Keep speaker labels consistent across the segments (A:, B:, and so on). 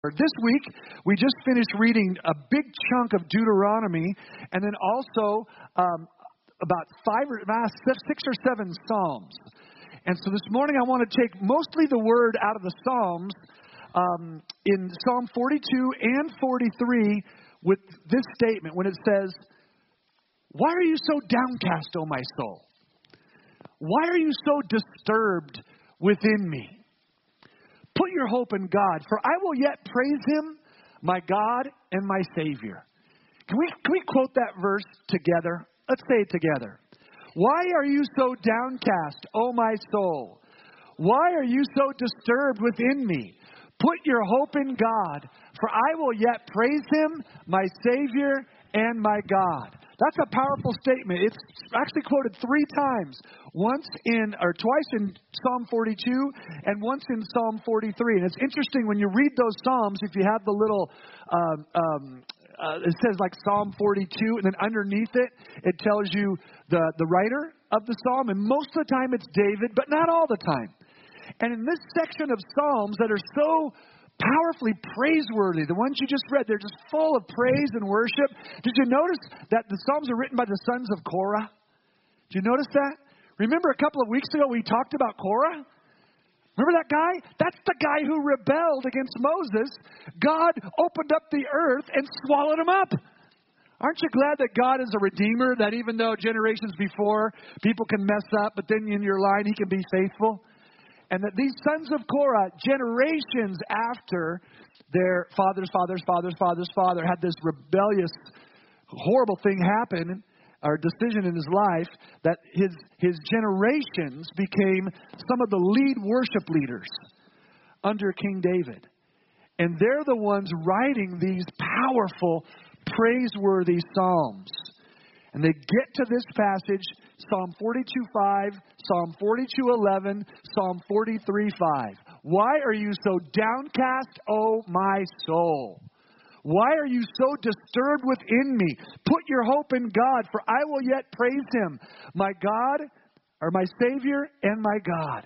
A: This week, we just finished reading a big chunk of Deuteronomy, and then also about six or seven Psalms. And so this morning, I want to take mostly the word out of the Psalms in Psalm 42 and 43 with this statement when it says, "Why are you so downcast, O my soul? Why are you so disturbed within me? Put your hope in God, for I will yet praise Him, my God and my Savior." Can we quote that verse together? Let's say it together. Why are you so downcast, O my soul? Why are you so disturbed within me? Put your hope in God, for I will yet praise Him, my Savior and my God. That's a powerful statement. It's actually quoted twice in Psalm 42 and once in Psalm 43. And it's interesting when you read those Psalms, if you have the little, it says like Psalm 42, and then underneath it, it tells you the writer of the Psalm. And most of the time it's David, but not all the time. And in this section of Psalms that are so powerfully praiseworthy, the ones you just read, they're just full of praise and worship. Did you notice that the Psalms are written by the sons of Korah? Did you notice that? Remember a couple of weeks ago we talked about Korah? Remember that guy? That's the guy who rebelled against Moses. God opened up the earth and swallowed him up. Aren't you glad that God is a redeemer, that even though generations before people can mess up, but then in your line He can be faithful? And that these sons of Korah, generations after their father had this rebellious, horrible thing happen, or decision in his life, that his generations became some of the lead worship leaders under King David. And they're the ones writing these powerful, praiseworthy psalms. And they get to this passage, Psalm 42:5, Psalm 42:11, Psalm 43:5. Why are you so downcast, O my soul? Why are you so disturbed within me? Put your hope in God, for I will yet praise Him, my God, or my Savior and my God.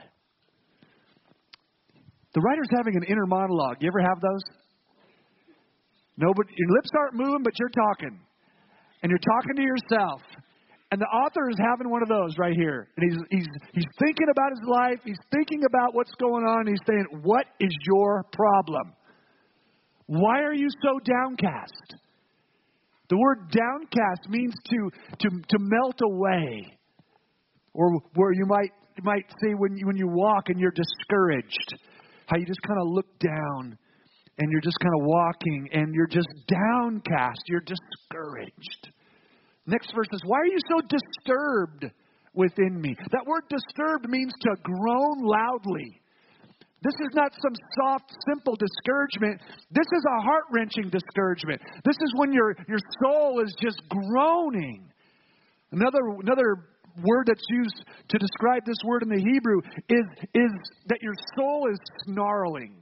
A: The writer's having an inner monologue. You ever have those? Nobody, your lips aren't moving, but you're talking. And you're talking to yourself. And the author is having one of those right here. And he's thinking about his life. He's thinking about what's going on. And he's saying, what is your problem? Why are you so downcast? The word downcast means to melt away. Or where you might say when you walk and you're discouraged, how you just kind of look down and you're just kind of walking and you're just downcast. You're discouraged. Next verse says, why are you so disturbed within me? That word disturbed means to groan loudly. This is not some soft, simple discouragement. This is a heart-wrenching discouragement. This is when your soul is just groaning. Another word that's used to describe this word in the Hebrew is that your soul is snarling.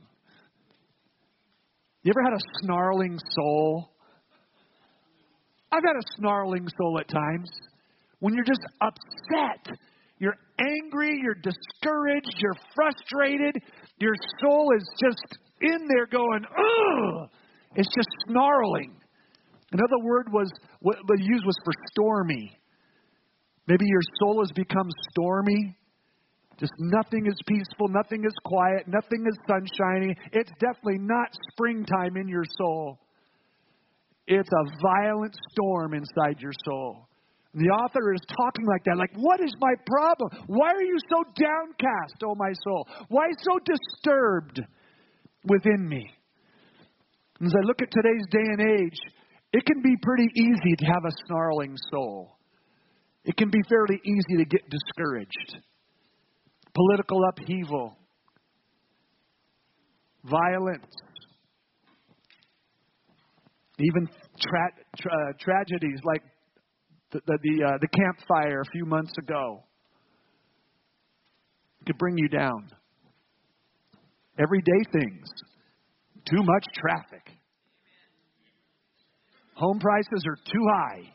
A: You ever had a snarling soul? I've had a snarling soul at times. When you're just upset, you're angry, you're discouraged, you're frustrated, your soul is just in there going, ugh! It's just snarling. Another word was used was for stormy. Maybe your soul has become stormy. Just nothing is peaceful, nothing is quiet, nothing is sunshiny. It's definitely not springtime in your soul. It's a violent storm inside your soul. And the author is talking like that, like, what is my problem? Why are you so downcast, O my soul? Why so disturbed within me? And as I look at today's day and age, it can be pretty easy to have a snarling soul. It can be fairly easy to get discouraged. Political upheaval, violence, even tragedies like the campfire a few months ago could bring you down. Everyday things, too much traffic, home prices are too high.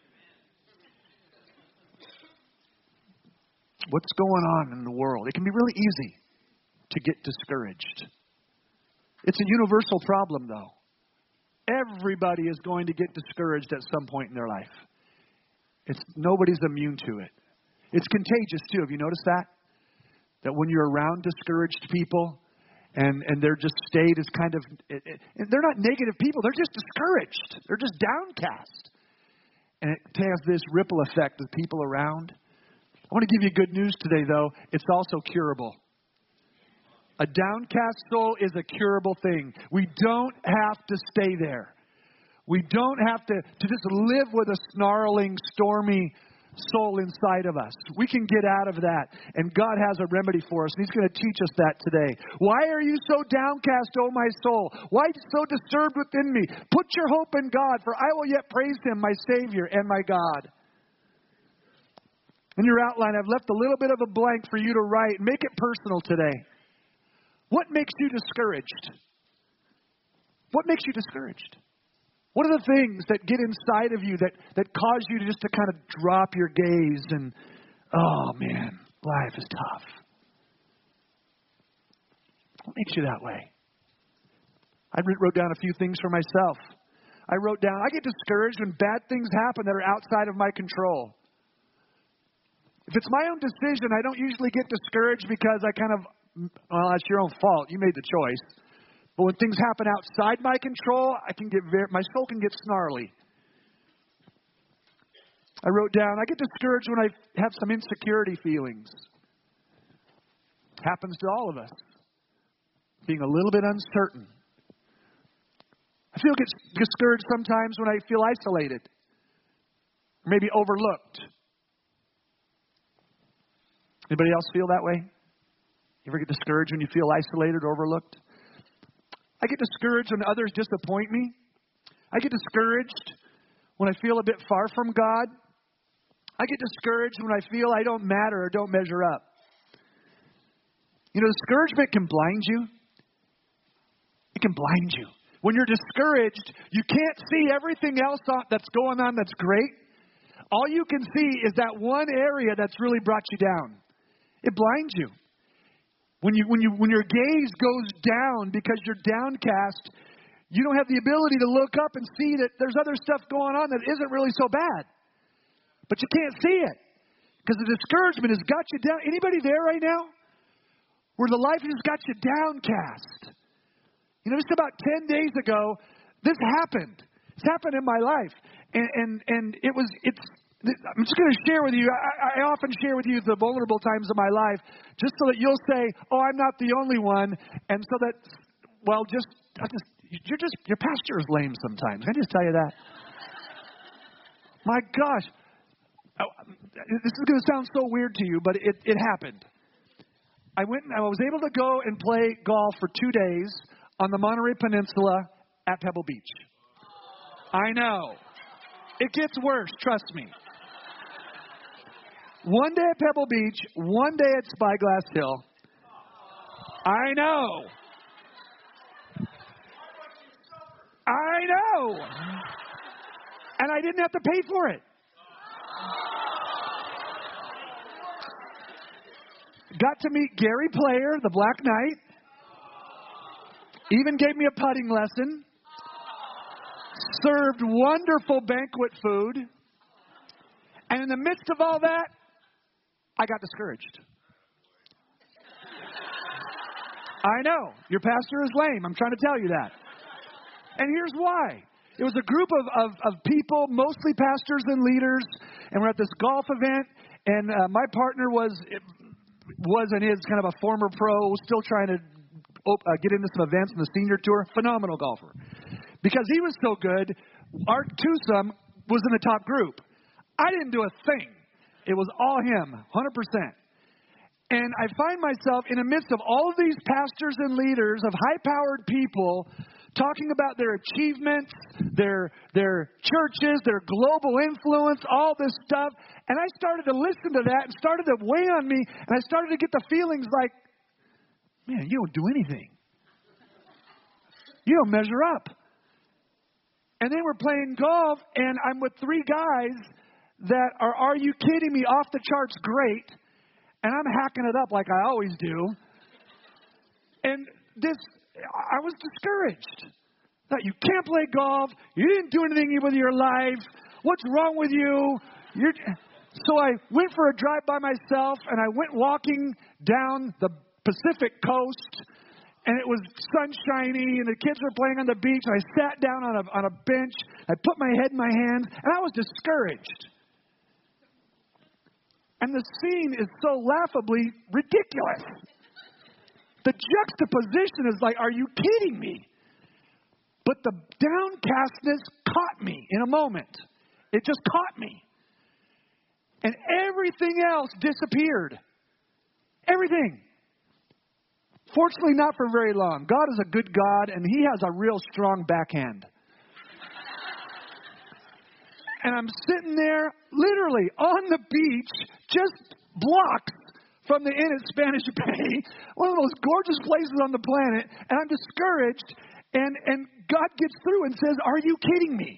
A: What's going on in the world? It can be really easy to get discouraged. It's a universal problem, though. Everybody is going to get discouraged at some point in their life. Nobody's immune to it. It's contagious, too. Have you noticed that? That when you're around discouraged people and their just state is kind of, they're not negative people. They're just discouraged. They're just downcast. And it has this ripple effect with people around. I want to give you good news today, though. It's also curable. A downcast soul is a curable thing. We don't have to stay there. We don't have to just live with a snarling, stormy soul inside of us. We can get out of that. And God has a remedy for us. And He's going to teach us that today. Why are you so downcast, O my soul? Why so disturbed within me? Put your hope in God, for I will yet praise Him, my Savior and my God. In your outline, I've left a little bit of a blank for you to write. Make it personal today. What makes you discouraged? What makes you discouraged? What are the things that get inside of you that cause you to just to kind of drop your gaze and, oh man, life is tough? What makes you that way? I wrote down a few things for myself. I wrote down, I get discouraged when bad things happen that are outside of my control. If it's my own decision, I don't usually get discouraged because well, that's your own fault. You made the choice. But when things happen outside my control, my soul can get snarly. I wrote down, I get discouraged when I have some insecurity feelings. Happens to all of us. Being a little bit uncertain. I get discouraged sometimes when I feel isolated. Or maybe overlooked. Anybody else feel that way? You ever get discouraged when you feel isolated or overlooked? I get discouraged when others disappoint me. I get discouraged when I feel a bit far from God. I get discouraged when I feel I don't matter or don't measure up. You know, discouragement can blind you. It can blind you. When you're discouraged, you can't see everything else that's going on that's great. All you can see is that one area that's really brought you down. It blinds you. When your gaze goes down because you're downcast, you don't have the ability to look up and see that there's other stuff going on that isn't really so bad. But you can't see it because the discouragement has got you down. Anybody there right now? Where the life has got you downcast. You know, just about 10 days ago, this happened. It's happened in my life. And I'm just going to share with you. I often share with you the vulnerable times of my life just so that you'll say, oh, I'm not the only one. And so that, your pastor is lame sometimes. Can I just tell you that? My gosh. This is going to sound so weird to you, but it happened. I was able to go and play golf for 2 days on the Monterey Peninsula at Pebble Beach. I know. It gets worse, trust me. 1 day at Pebble Beach, 1 day at Spyglass Hill. I know. I know. And I didn't have to pay for it. Got to meet Gary Player, the Black Knight. Even gave me a putting lesson. Served wonderful banquet food. And in the midst of all that, I got discouraged. I know. Your pastor is lame. I'm trying to tell you that. And here's why. It was a group of people, mostly pastors and leaders, and we're at this golf event, and my partner was and is kind of a former pro, still trying to get into some events in the senior tour. Phenomenal golfer. Because he was so good, our twosome was in the top group. I didn't do a thing. It was all him, 100%. And I find myself in the midst of all of these pastors and leaders of high-powered people talking about their achievements, their churches, their global influence, all this stuff. And I started to listen to that and started to weigh on me. And I started to get the feelings like, man, you don't do anything. You don't measure up. And then we're playing golf, and I'm with 3 guys that are you kidding me, off the charts great. And I'm hacking it up like I always do. And I was discouraged. That you can't play golf. You didn't do anything with your life. What's wrong with you? So I went for a drive by myself, and I went walking down the Pacific coast, and it was sunshiny, and the kids were playing on the beach. And I sat down on a bench. I put my head in my hands, and I was discouraged. And the scene is so laughably ridiculous. The juxtaposition is like, are you kidding me? But the downcastness caught me in a moment. It just caught me. And everything else disappeared. Everything. Fortunately, not for very long. God is a good God, and He has a real strong backhand. And I'm sitting there, literally, on the beach, just blocks from the inn at Spanish Bay, one of the most gorgeous places on the planet, and I'm discouraged, and God gets through and says, are you kidding me?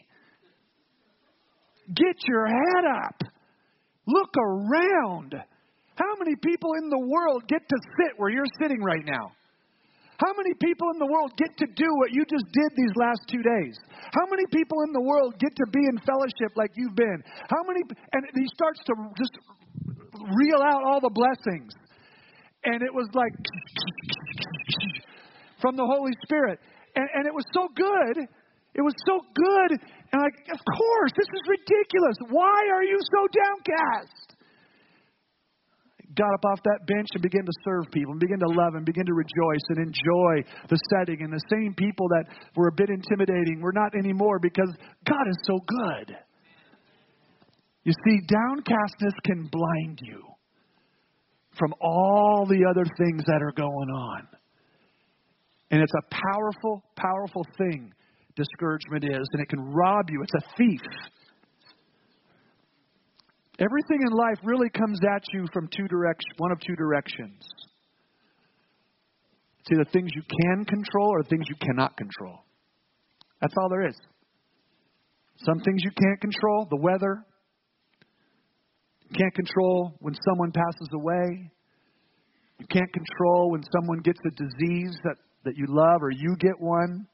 A: Get your head up. Look around. How many people in the world get to sit where you're sitting right now? How many people in the world get to do what you just did these last 2 days? How many people in the world get to be in fellowship like you've been? How many? And he starts to just reel out all the blessings. And it was like from the Holy Spirit. And it was so good. It was so good. And like, of course, this is ridiculous. Why are you so downcast? Got up off that bench and began to serve people and begin to love and begin to rejoice and enjoy the setting. And the same people that were a bit intimidating were not anymore because God is so good. You see, downcastness can blind you from all the other things that are going on. And it's a powerful, powerful thing, discouragement is, and it can rob you. It's a thief. Everything in life really comes at you from one of two directions. It's either things you can control or things you cannot control. That's all there is. Some things you can't control, the weather. You can't control when someone passes away. You can't control when someone gets a disease that you love or you get one.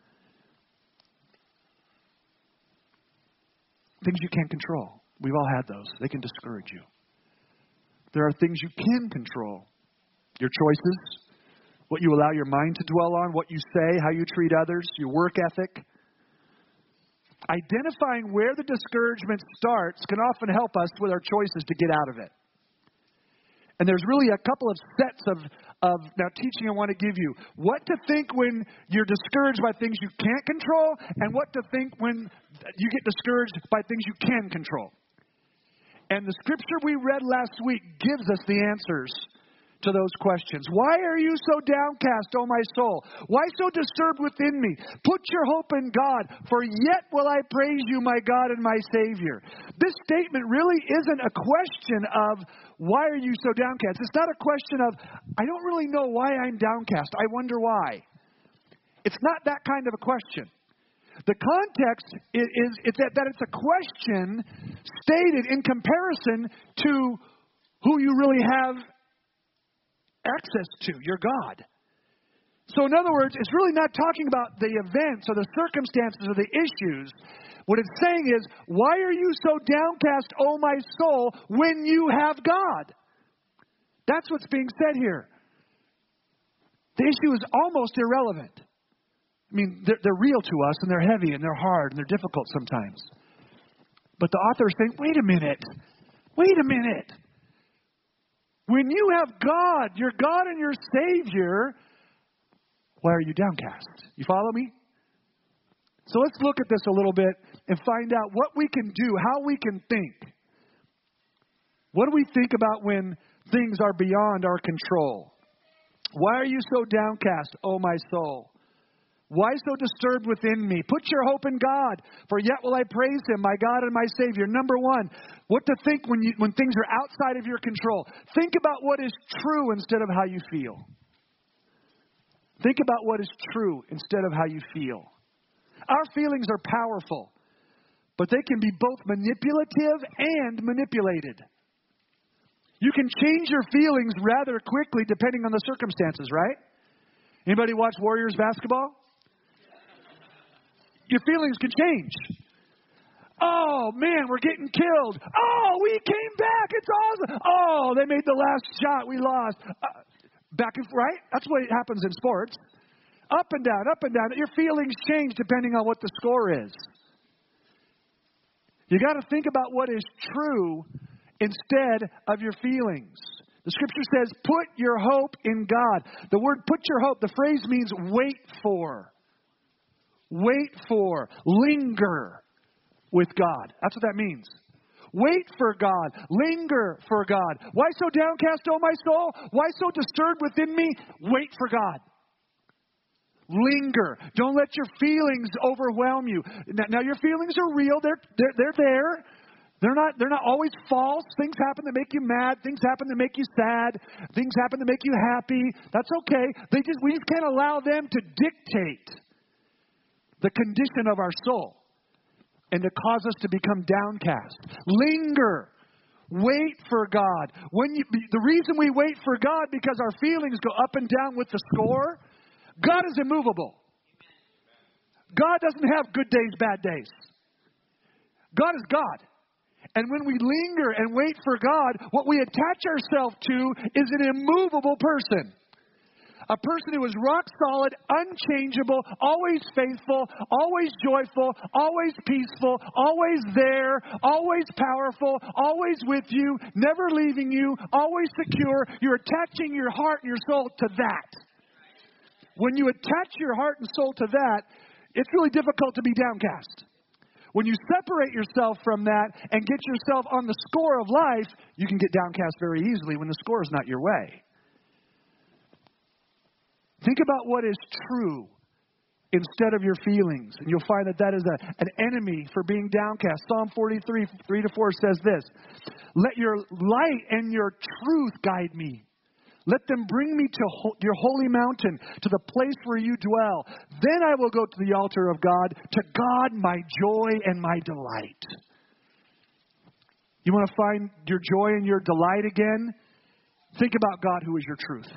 A: Things you can't control. We've all had those. They can discourage you. There are things you can control. Your choices, what you allow your mind to dwell on, what you say, how you treat others, your work ethic. Identifying where the discouragement starts can often help us with our choices to get out of it. And there's really a couple of sets of now teaching I want to give you. What to think when you're discouraged by things you can't control, and what to think when you get discouraged by things you can control. And the scripture we read last week gives us the answers to those questions. Why are you so downcast, O my soul? Why so disturbed within me? Put your hope in God, for yet will I praise you, my God and my Savior. This statement really isn't a question of why are you so downcast. It's not a question of, I don't really know why I'm downcast. I wonder why. It's not that kind of a question. The context is that it's a question stated in comparison to who you really have access to, your God. So in other words, it's really not talking about the events or the circumstances or the issues. What it's saying is, why are you so downcast, O my soul, when you have God? That's what's being said here. The issue is almost irrelevant. I mean, they're real to us, and they're heavy, and they're hard, and they're difficult sometimes. But the author is saying, wait a minute. When you have God, your God and your Savior, why are you downcast? You follow me? So let's look at this a little bit and find out what we can do, how we can think. What do we think about when things are beyond our control? Why are you so downcast, O my soul? Why so disturbed within me? Put your hope in God, for yet will I praise Him, my God and my Savior. Number one, what to think when things are outside of your control. Think about what is true instead of how you feel. Think about what is true instead of how you feel. Our feelings are powerful, but they can be both manipulative and manipulated. You can change your feelings rather quickly depending on the circumstances, right? Anybody watch Warriors basketball? Your feelings can change. Oh, man, we're getting killed. Oh, we came back. It's awesome. Oh, they made the last shot. We lost. Back and right? That's what happens in sports. Up and down, up and down. Your feelings change depending on what the score is. You got to think about what is true instead of your feelings. The scripture says, put your hope in God. The word put your hope, the phrase means wait for. Wait for. Linger with God. That's what that means. Wait for God. Linger for God. Why so downcast, O my soul? Why so disturbed within me? Wait for God. Linger. Don't let your feelings overwhelm you. Now your feelings are real. They're there. They're not always false. Things happen to make you mad. Things happen to make you sad. Things happen to make you happy. That's okay. We just can't allow them to dictate the condition of our soul and to cause us to become downcast. Linger. Wait for God. The reason we wait for God because our feelings go up and down with the score. God is immovable. God doesn't have good days, bad days. God is God. And when we linger and wait for God, what we attach ourselves to is an immovable person. A person who is rock solid, unchangeable, always faithful, always joyful, always peaceful, always there, always powerful, always with you, never leaving you, always secure. You're attaching your heart and your soul to that. When you attach your heart and soul to that, it's really difficult to be downcast. When you separate yourself from that and get yourself on the score of life, you can get downcast very easily when the score is not your way. Think about what is true instead of your feelings, and you'll find that is an enemy for being downcast. Psalm 43, 3-4 says this, let your light and your truth guide me. Let them bring me to your holy mountain, to the place where you dwell. Then I will go to the altar of God, to God my joy and my delight. You want to find your joy and your delight again? Think about God who is your truth.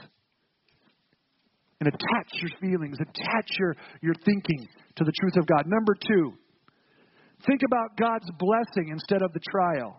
A: And attach your feelings, attach your thinking to the truth of God. Number 2, think about God's blessing instead of the trial.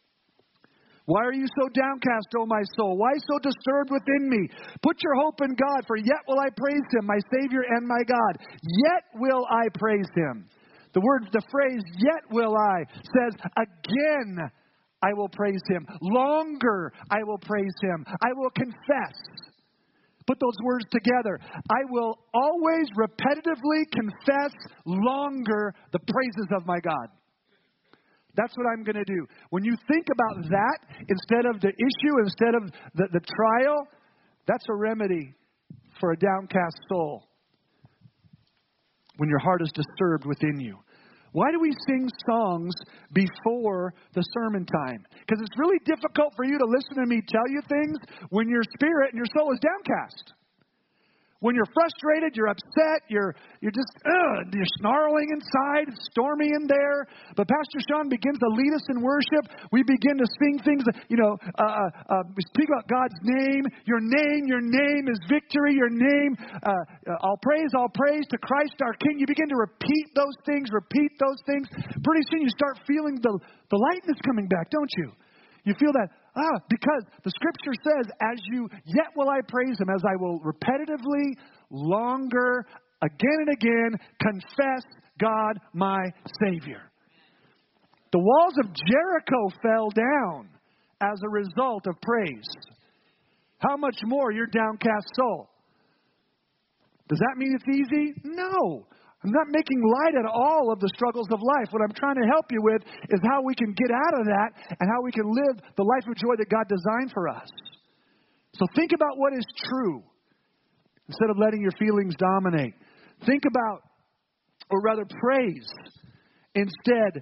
A: Why are you so downcast, O my soul? Why so disturbed within me? Put your hope in God, for yet will I praise Him, my Savior and my God. Yet will I praise Him. The phrase, yet will I, says, again I will praise Him. Longer I will praise Him. I will confess. Put those words together. I will always repetitively confess longer the praises of my God. That's what I'm going to do. When you think about that, instead of the issue, instead of the trial, that's a remedy for a downcast soul. When your heart is disturbed within you. Why do we sing songs before the sermon time? Because it's really difficult for you to listen to me tell you things when your spirit and your soul is downcast. When you're frustrated, you're upset, you're snarling inside, it's stormy in there. But Pastor Sean begins to lead us in worship. We begin to sing things, we speak about God's name. Your name is victory. Your name, all praise to Christ our King. You begin to repeat those things. Pretty soon you start feeling the lightness coming back, don't you? You feel that, because the scripture says, yet will I praise Him, as I will repetitively, longer, again and again, confess God my Savior. The walls of Jericho fell down as a result of praise. How much more your downcast soul? Does that mean it's easy? No. I'm not making light at all of the struggles of life. What I'm trying to help you with is how we can get out of that and how we can live the life of joy that God designed for us. So think about what is true instead of letting your feelings dominate. Think about praise instead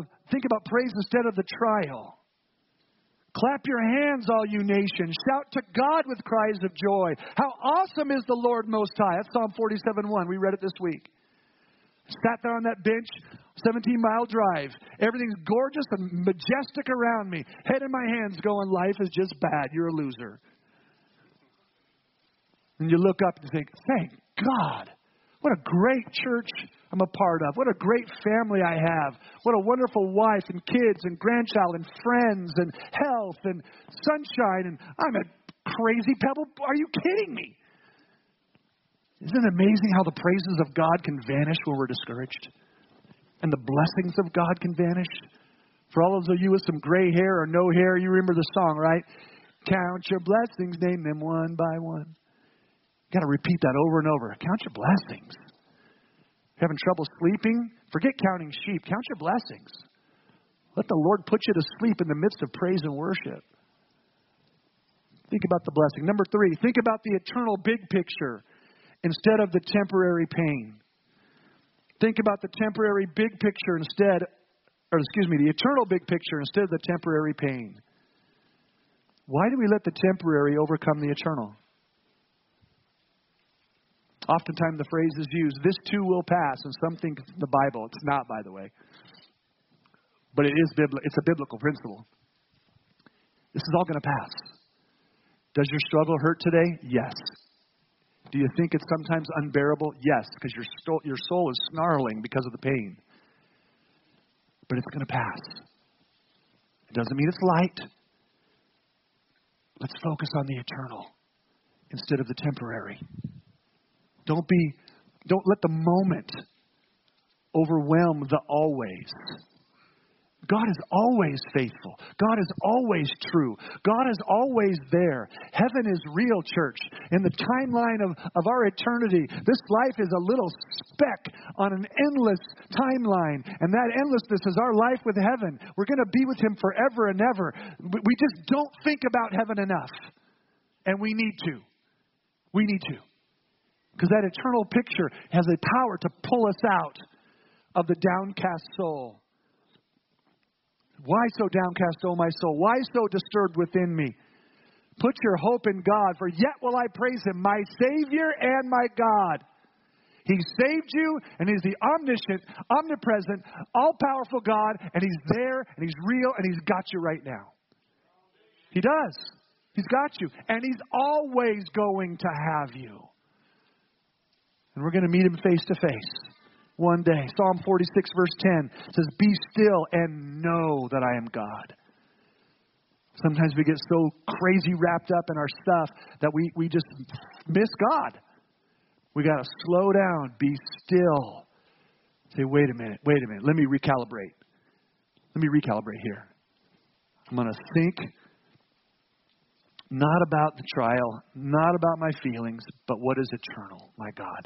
A: of the trial. Clap your hands, all you nations. Shout to God with cries of joy. How awesome is the Lord Most High. That's Psalm 47:1. We read it this week. Sat there on that bench, 17-mile drive. Everything's gorgeous and majestic around me. Head in my hands going, life is just bad. You're a loser. And you look up and think, thank God. What a great church I'm a part of. What a great family I have. What a wonderful wife and kids and grandchild and friends and health and sunshine. And I'm a crazy pebble. Are you kidding me? Isn't it amazing how the praises of God can vanish when we're discouraged? And the blessings of God can vanish? For all of you with some gray hair or no hair, you remember the song, right? Count your blessings, name them one by one. Got to repeat that over and over. Count your blessings. Having trouble sleeping? Forget counting sheep. Count your blessings. Let the Lord put you to sleep in the midst of praise and worship. Think about the blessing. Number 3, think about the eternal big picture instead of the temporary pain. Think about the temporary big picture the eternal big picture instead of the temporary pain. Why do we let the temporary overcome the eternal? Oftentimes the phrase is used, this too will pass, and some think it's in the Bible. It's not, by the way. But it's a biblical principle. This is all going to pass. Does your struggle hurt today? Yes. Do you think it's sometimes unbearable? Yes, because your soul is snarling because of the pain. But it's going to pass. It doesn't mean it's light. Let's focus on the eternal instead of the temporary. Don't let the moment overwhelm the always. God is always faithful. God is always true. God is always there. Heaven is real, church. In the timeline of our eternity, this life is a little speck on an endless timeline. And that endlessness is our life with heaven. We're going to be with Him forever and ever. We just don't think about heaven enough. And we need to. We need to. Because that eternal picture has a power to pull us out of the downcast soul. Why so downcast, O my soul? Why so disturbed within me? Put your hope in God, for yet will I praise Him, my Savior and my God. He saved you, and He's the omniscient, omnipresent, all-powerful God, and He's there, and He's real, and He's got you right now. He does. He's got you, and He's always going to have you. And we're going to meet Him face to face one day. Psalm 46 verse 10 says, be still and know that I am God. Sometimes we get so crazy wrapped up in our stuff that we just miss God. We got to slow down, be still. Say, wait a minute, let me recalibrate. Let me recalibrate here. I'm going to think not about the trial, not about my feelings, but what is eternal, my God.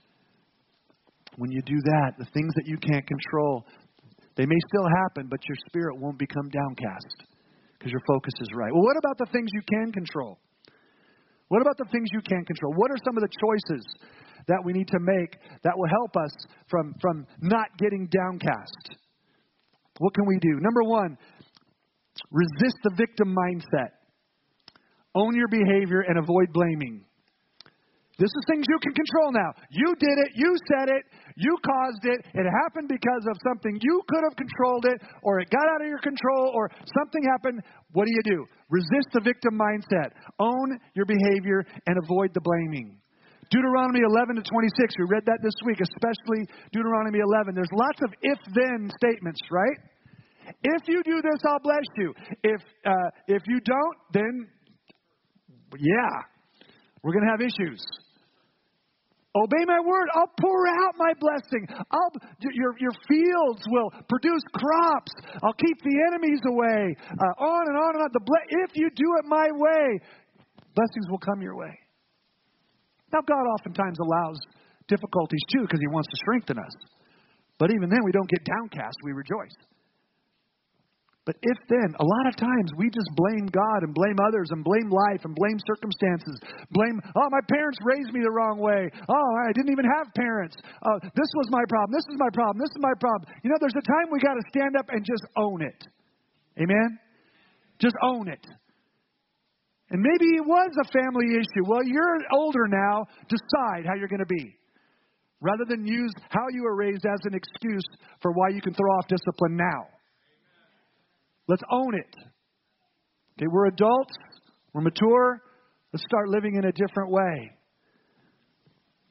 A: When you do that, the things that you can't control, they may still happen, but your spirit won't become downcast because your focus is right. Well, what about the things you can control? What about the things you can control? What are some of the choices that we need to make that will help us from not getting downcast? What can we do? Number 1, resist the victim mindset. Own your behavior and avoid blaming. This is things you can control now. You did it. You said it. You caused it. It happened because of something you could have controlled it, or it got out of your control, or something happened. What do? Resist the victim mindset. Own your behavior and avoid the blaming. Deuteronomy 11 to 26. We read that this week, especially Deuteronomy 11. There's lots of if-then statements, right? If you do this, I'll bless you. If you don't, then yeah, we're going to have issues. Obey my word. I'll pour out my blessing. Your fields will produce crops. I'll keep the enemies away. On and on and on. If you do it my way, blessings will come your way. Now, God oftentimes allows difficulties too because He wants to strengthen us. But even then, we don't get downcast. We rejoice. But if then, a lot of times we just blame God and blame others and blame life and blame circumstances. Blame, my parents raised me the wrong way. I didn't even have parents. This was my problem. This is my problem. This is my problem. You know, there's a time we got to stand up and just own it. Amen? Just own it. And maybe it was a family issue. Well, you're older now. Decide how you're going to be. Rather than use how you were raised as an excuse for why you can throw off discipline now. Let's own it. Okay, we're adults. We're mature. Let's start living in a different way.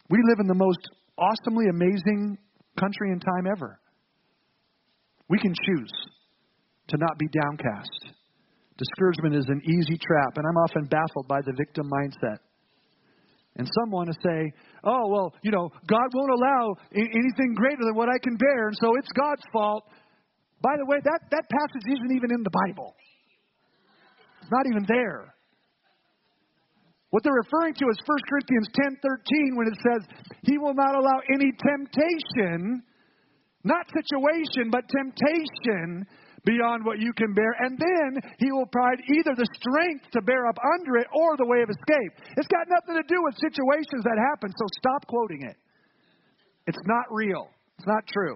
A: We live in the most awesomely amazing country and time ever. We can choose to not be downcast. Discouragement is an easy trap, and I'm often baffled by the victim mindset. And some want to say, oh, well, God won't allow anything greater than what I can bear, and so it's God's fault. By the way, that passage isn't even in the Bible. It's not even there. What they're referring to is 1 Corinthians 10:13 when it says, He will not allow any temptation, not situation, but temptation beyond what you can bear. And then He will provide either the strength to bear up under it or the way of escape. It's got nothing to do with situations that happen, so stop quoting it. It's not real. It's not true.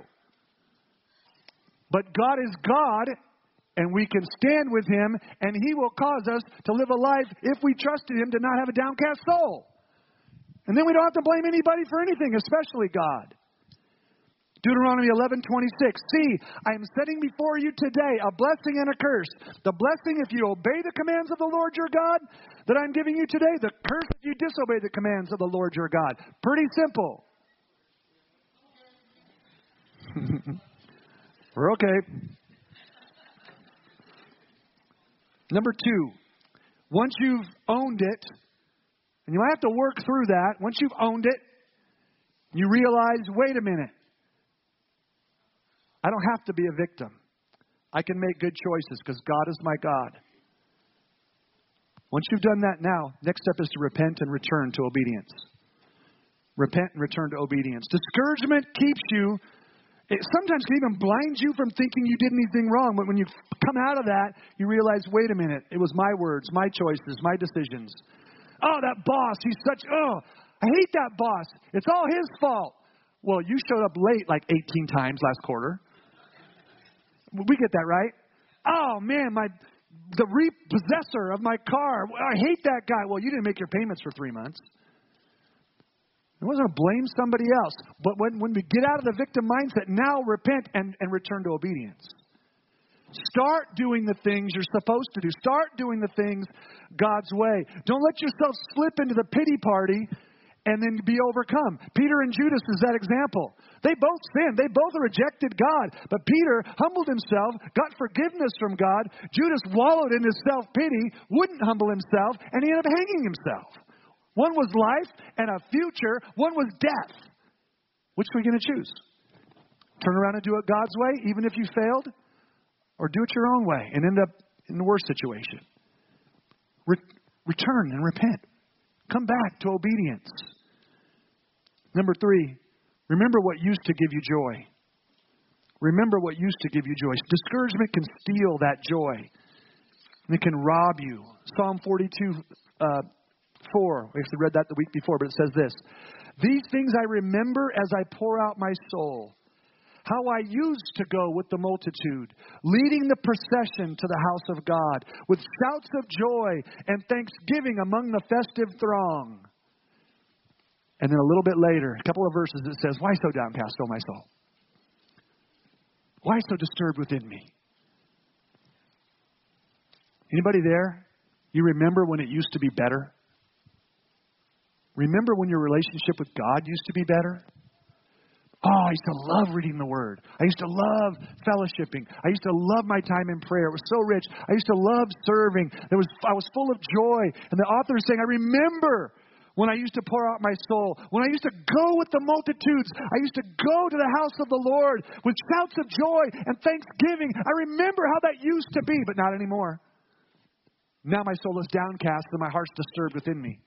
A: But God is God, and we can stand with Him, and He will cause us to live a life, if we trust in Him, to not have a downcast soul. And then we don't have to blame anybody for anything, especially God. Deuteronomy 11:26. See, I am setting before you today a blessing and a curse. The blessing if you obey the commands of the Lord your God that I'm giving you today. The curse if you disobey the commands of the Lord your God. Pretty simple. We're okay. Number 2, once you've owned it, and you might have to work through that, once you've owned it, you realize, wait a minute, I don't have to be a victim. I can make good choices because God is my God. Once you've done that now, next step is to repent and return to obedience. Repent and return to obedience. Discouragement keeps you. It sometimes can even blind you from thinking you did anything wrong. But when you come out of that, you realize, wait a minute, it was my words, my choices, my decisions. Oh, that boss, I hate that boss. It's all his fault. Well, you showed up late like 18 times last quarter. We get that, right? Oh, man, the repossessor of my car. I hate that guy. Well, you didn't make your payments for 3 months. I wasn't going to blame somebody else. But when we get out of the victim mindset, now repent and return to obedience. Start doing the things you're supposed to do. Start doing the things God's way. Don't let yourself slip into the pity party and then be overcome. Peter and Judas is that example. They both sinned. They both rejected God. But Peter humbled himself, got forgiveness from God. Judas wallowed in his self-pity, wouldn't humble himself, and he ended up hanging himself. One was life and a future. One was death. Which are we going to choose? Turn around and do it God's way, even if you failed? Or do it your own way and end up in the worst situation? Return and repent. Come back to obedience. Number 3, remember what used to give you joy. Remember what used to give you joy. Discouragement can steal that joy. And it can rob you. Psalm 42, 4. We actually read that the week before, but it says this. These things I remember as I pour out my soul. How I used to go with the multitude, leading the procession to the house of God, with shouts of joy and thanksgiving among the festive throng. And then a little bit later, a couple of verses, it says, why so downcast, O my soul? Why so disturbed within me? Anybody there? You remember when it used to be better? Remember when your relationship with God used to be better? Oh, I used to love reading the Word. I used to love fellowshipping. I used to love my time in prayer. It was so rich. I used to love serving. I was full of joy. And the author is saying, I remember when I used to pour out my soul. When I used to go with the multitudes. I used to go to the house of the Lord with shouts of joy and thanksgiving. I remember how that used to be, but not anymore. Now my soul is downcast and my heart's disturbed within me.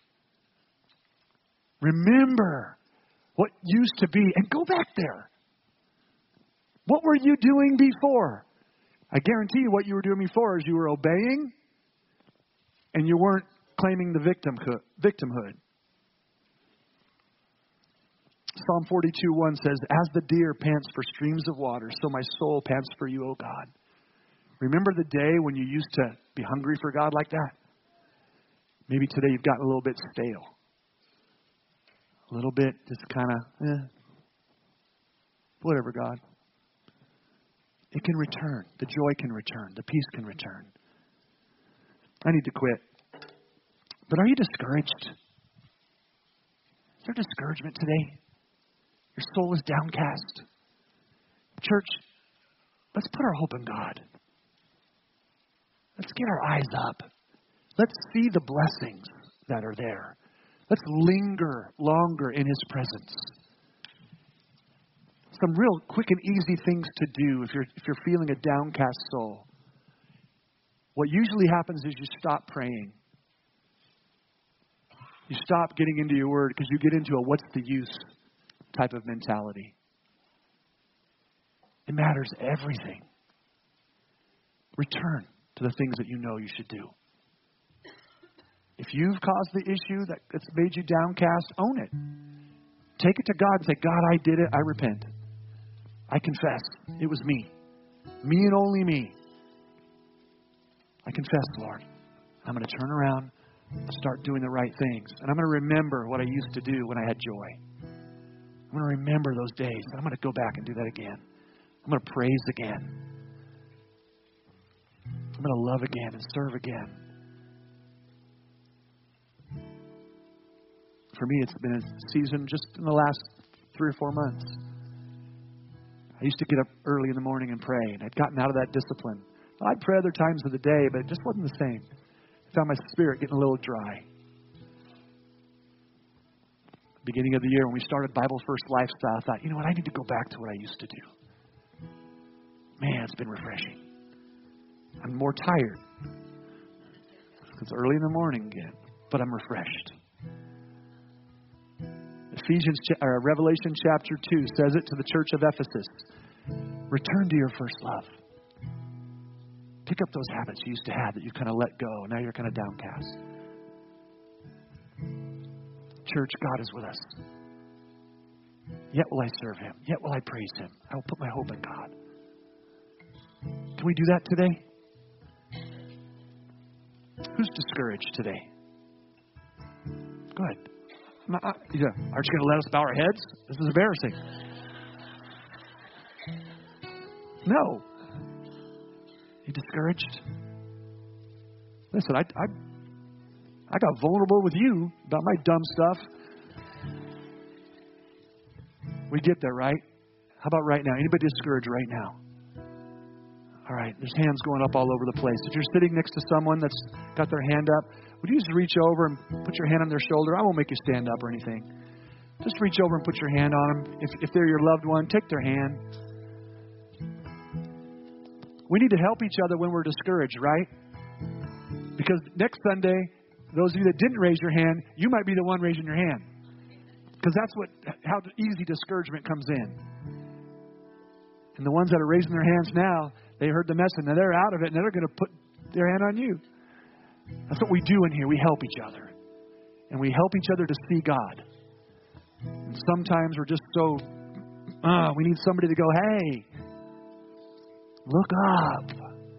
A: Remember what used to be, and go back there. What were you doing before? I guarantee you what you were doing before is you were obeying and you weren't claiming the victimhood. Psalm 42:1 says, as the deer pants for streams of water, so my soul pants for you, O God. Remember the day when you used to be hungry for God like that? Maybe today you've gotten a little bit stale. A little bit just kind of, whatever, God. It can return. The joy can return. The peace can return. I need to quit. But are you discouraged? there discouragement today? Your soul is downcast. Church, let's put our hope in God. Let's get our eyes up. Let's see the blessings that are there. Let's linger longer in His presence. Some real quick and easy things to do if you're feeling a downcast soul. What usually happens is you stop praying. You stop getting into your word because you get into a what's the use type of mentality. It matters everything. Return to the things that you know you should do. If you've caused the issue that's made you downcast, own it. Take it to God and say, God, I did it. I repent. I confess. It was me. Me and only me. I confess, Lord. I'm going to turn around and start doing the right things. And I'm going to remember what I used to do when I had joy. I'm going to remember those days. I'm going to go back and do that again. I'm going to praise again. I'm going to love again and serve again. For me, it's been a season just in the last 3 or 4 months. I used to get up early in the morning and pray, and I'd gotten out of that discipline. I'd pray other times of the day, but it just wasn't the same. I found my spirit getting a little dry. Beginning of the year, when we started Bible First Lifestyle, I thought, you know what, I need to go back to what I used to do. Man, it's been refreshing. I'm more tired. It's early in the morning again, but I'm refreshed. Revelation chapter 2 says it to the church of Ephesus. Return to your first love. Pick up those habits you used to have that you kind of let go. Now you're kind of downcast. Church, God is with us. Yet will I serve Him. Yet will I praise Him. I will put my hope in God. Can we do that today? Who's discouraged today? Go ahead. Aren't you going to let us bow our heads? This is embarrassing. No. You discouraged? Listen, I got vulnerable with you about my dumb stuff. We get there, right? How about right now? Anybody discouraged right now? All right, there's hands going up all over the place. If you're sitting next to someone that's got their hand up, would you just reach over and put your hand on their shoulder? I won't make you stand up or anything. Just reach over and put your hand on them. If they're your loved one, take their hand. We need to help each other when we're discouraged, right? Because next Sunday, those of you that didn't raise your hand, you might be the one raising your hand. Because that's how easy discouragement comes in. And the ones that are raising their hands now, they heard the message, and they're out of it, and they're going to put their hand on you. That's what we do in here. We help each other. And we help each other to see God. And sometimes we're just so, we need somebody to go, hey, look up.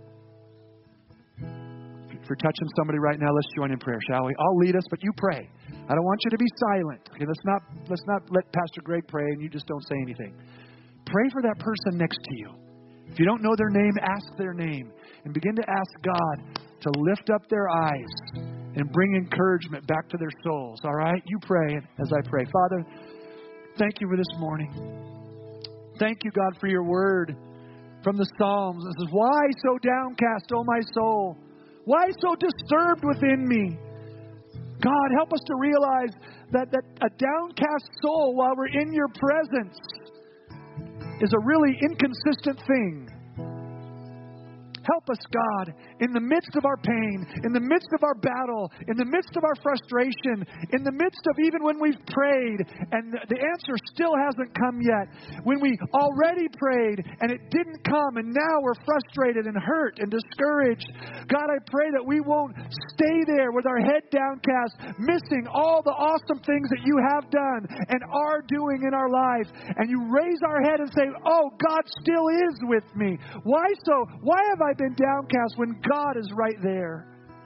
A: If you're touching somebody right now, let's join in prayer, shall we? I'll lead us, but you pray. I don't want you to be silent. Okay, let's not let Pastor Greg pray and you just don't say anything. Pray for that person next to you. If you don't know their name, ask their name. And begin to ask God to lift up their eyes and bring encouragement back to their souls. All right? You pray as I pray. Father, thank you for this morning. Thank you, God, for your word from the Psalms. This is, why so downcast, O my soul? Why so disturbed within me? God, help us to realize that a downcast soul while we're in your presence is a really inconsistent thing. Help us, God, in the midst of our pain, in the midst of our battle, in the midst of our frustration, in the midst of even when we've prayed and the answer still hasn't come yet, when we already prayed and it didn't come and now we're frustrated and hurt and discouraged. God, I pray that we won't stay there with our head downcast, missing all the awesome things that you have done and are doing in our lives. And you raise our head and say, oh, God still is with me. Why so? Why have I been downcast when God is right there?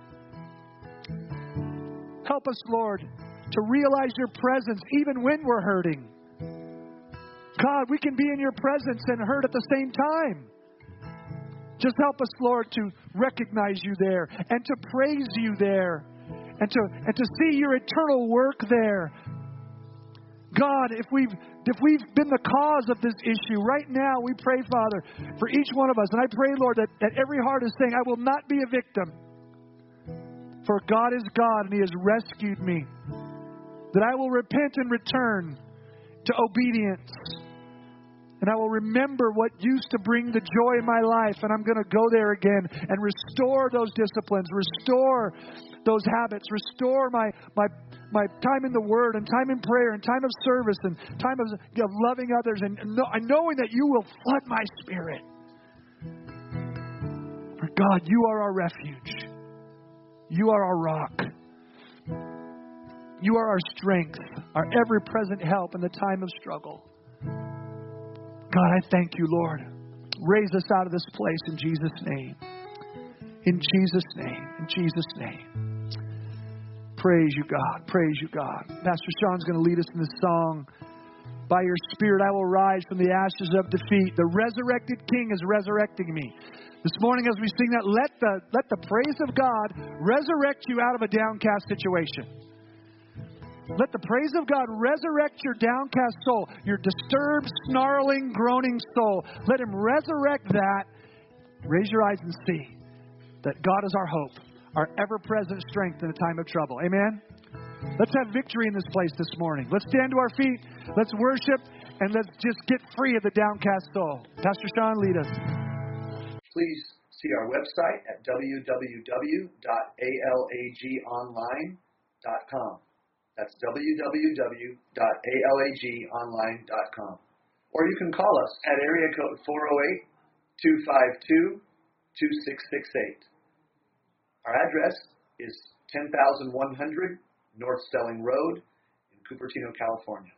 A: Help us, Lord, to realize your presence even when we're hurting. God, we can be in your presence and hurt at the same time. Just help us, Lord, to recognize you there and to praise you there and to see your eternal work there. God, if we've been the cause of this issue, right now we pray, Father, for each one of us. And I pray, Lord, that every heart is saying, I will not be a victim. For God is God and He has rescued me. That I will repent and return to obedience. And I will remember what used to bring the joy in my life. And I'm going to go there again and restore those disciplines, restore those habits, restore my time in the Word and time in prayer and time of service and time of loving others and knowing that you will flood my spirit. For God, you are our refuge. You are our rock. You are our strength, our ever-present help in the time of struggle. God, I thank you, Lord. Raise us out of this place in Jesus' name. In Jesus' name. In Jesus' name. Praise you, God. Praise you, God. Pastor Sean's going to lead us in this song. By your Spirit, I will rise from the ashes of defeat. The resurrected King is resurrecting me. This morning as we sing that, let the praise of God resurrect you out of a downcast situation. Let the praise of God resurrect your downcast soul, your disturbed, snarling, groaning soul. Let Him resurrect that. Raise your eyes and see that God is our hope, our ever-present strength in a time of trouble. Amen? Let's have victory in this place this morning. Let's stand to our feet. Let's worship, and let's just get free of the downcast soul. Pastor Sean, lead us.
B: Please see our website at www.alagonline.com. That's www.alagonline.com. Or you can call us at area code 408-252-2668. Our address is 10,100 North Stelling Road in Cupertino, California.